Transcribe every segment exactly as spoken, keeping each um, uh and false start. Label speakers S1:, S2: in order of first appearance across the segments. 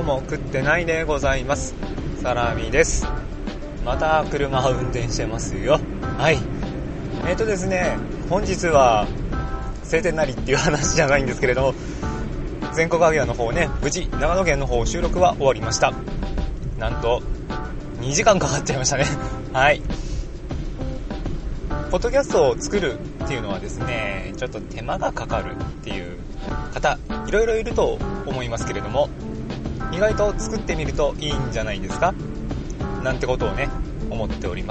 S1: も食ってないでございます。サラミです。また車を運転してますよ。はい。えーとですね、本日は晴天なりっていう話じゃないんですけれども、全国アゲアの方ね、無事長野県の方収録は終わりました。なんとにじかんかかっちゃいましたね。はい。ポッドキャストを作るっていうのはですね、ちょっと手間がかかるっていう方いろいろいると思いますけれども、意外と作ってみるといいんじゃないですかなんてことをね思っております。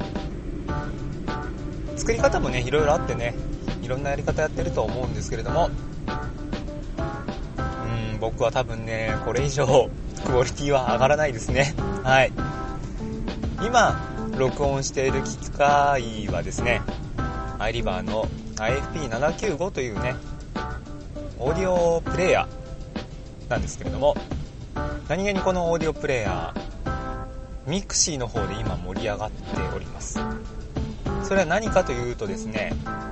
S1: 作り方もねいろいろあってね、いろんなやり方やってると思うんですけれども、うーん僕は多分ねこれ以上クオリティは上がらないですね。はい。今録音している機械はですね、アイリバーの アイエフピーななひゃくきゅうじゅうご というねオーディオプレイヤーなんですけれども、何気にこのオーディオプレイヤーミクシーの方で今盛り上がっております。それは何かというとですね、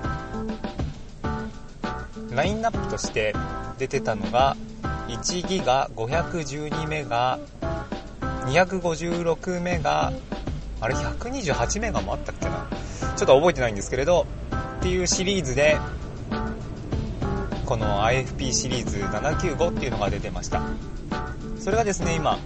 S1: ラインナップとして出てたのがいちギガ、ごひゃくじゅうにメガ、にひゃくごじゅうろくメガ、あれひゃくにじゅうはちメガもあったっけな、ちょっと覚えてないんですけれどっていうシリーズで、この アイエフピー シリーズななひゃくきゅうじゅうごっていうのが出てました。それがですね、今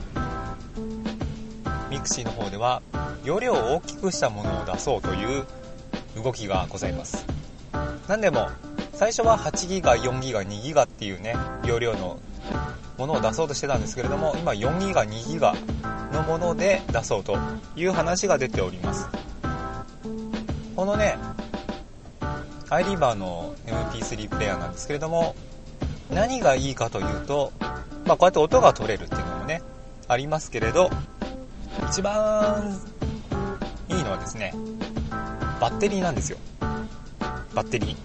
S1: ミクシーの方では容量を大きくしたものを出そうという動きがございます。なんでも最初ははちギガ、よんギガ、にギガっていうね容量のものを出そうとしてたんですけれども、今よんギガ、にギガのもので出そうという話が出ております。このねアイリバーの エムピースリー プレイヤーなんですけれども、何がいいかというと、まあ、こうやって音が取れるっていうのもねありますけれど、一番いいのはですねバッテリーなんですよ。バッテリー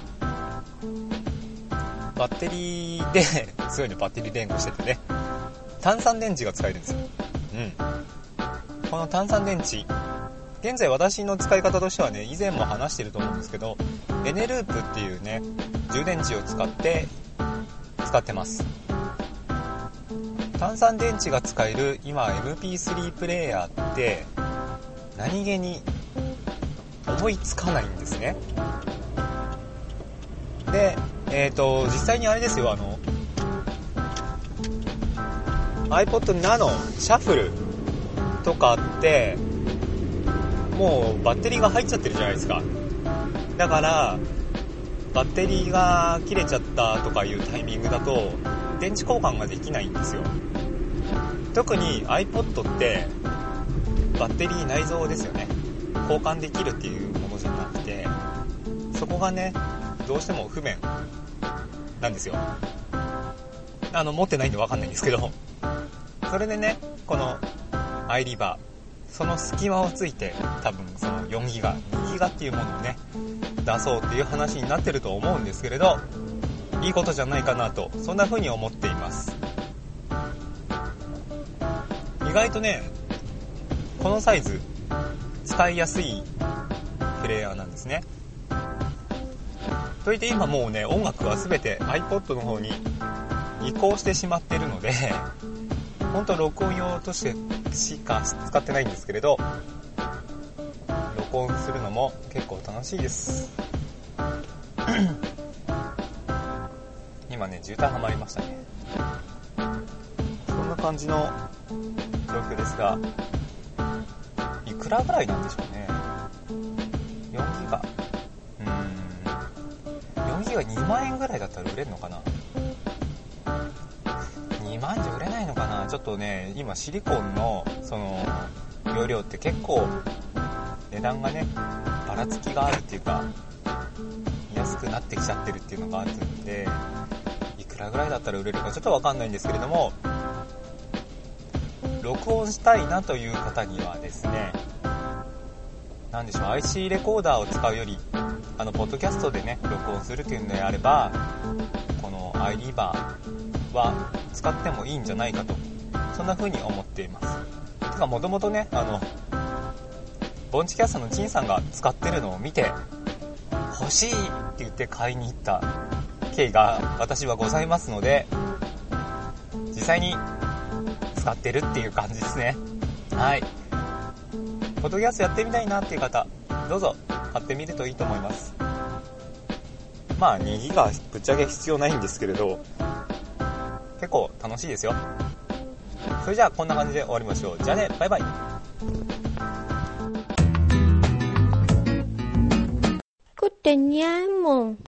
S1: バッテリーですごいね、バッテリー連呼しててね、単三電池が使えるんですよ。うん。この単三電池、現在私の使い方としてはね、以前も話してると思うんですけど、エネループっていうね充電池を使って使ってます。単三電池が使える今 エムピースリー プレイヤーって何気に思いつかないんですね。で、えーと実際にあれですよ、あの iPod Nano シャッフルとかってもうバッテリーが入っちゃってるじゃないですか。だからバッテリーが切れちゃったとかいうタイミングだと電池交換ができないんですよ。特に iPod ってバッテリー内蔵ですよね。交換できるっていうものじゃなくて、そこがねどうしても不便なんですよ。あの持ってないんで分かんないんですけど、それでねこの アイリバーその隙間をついて多分そのよんギガ、にギガっていうものをね出そうっていう話になってると思うんですけれど、いいことじゃないかなと、そんな風に思っています。意外とねこのサイズ使いやすいプレイヤーなんですね。といって今もうね音楽は全て iPod の方に移行してしまってるので、本当録音用としてしか使ってないんですけれど、録音するのも結構楽しいです今ね渋滞はまりましたね。そんな感じの状況ですが、いくらぐらいなんでしょうね。よんギガ、うーんよんギガにまん円ぐらいだったら売れるのかな。にまんじゃ売れないのかな。ちょっとね今シリコンのその容量って結構値段がねばらつきがあるっていうか安くなってきちゃってるっていうのがあるんで、いくらぐらいだったら売れるかちょっとわかんないんですけれども、録音したいなという方にはですね、なんでしょう、 アイシー レコーダーを使うよりあのポッドキャストでね録音するっていうのであれば、この アイリバーは使ってもいいんじゃないかと、そんな風に思っています。てかもともとねあのボンチキャストのチンさんが使ってるのを見て欲しいって言って買いに行った経緯が私はございますので、実際に使ってるっていう感じですね。はい。ポッドキャストやってみたいなっていう方、どうぞ買ってみるといいと思います。まあにギガぶっちゃけ必要ないんですけれど、結構楽しいですよ。それじゃあこんな感じで終わりましょう。じゃあね、バイバイ。
S2: Có tình nhá mùng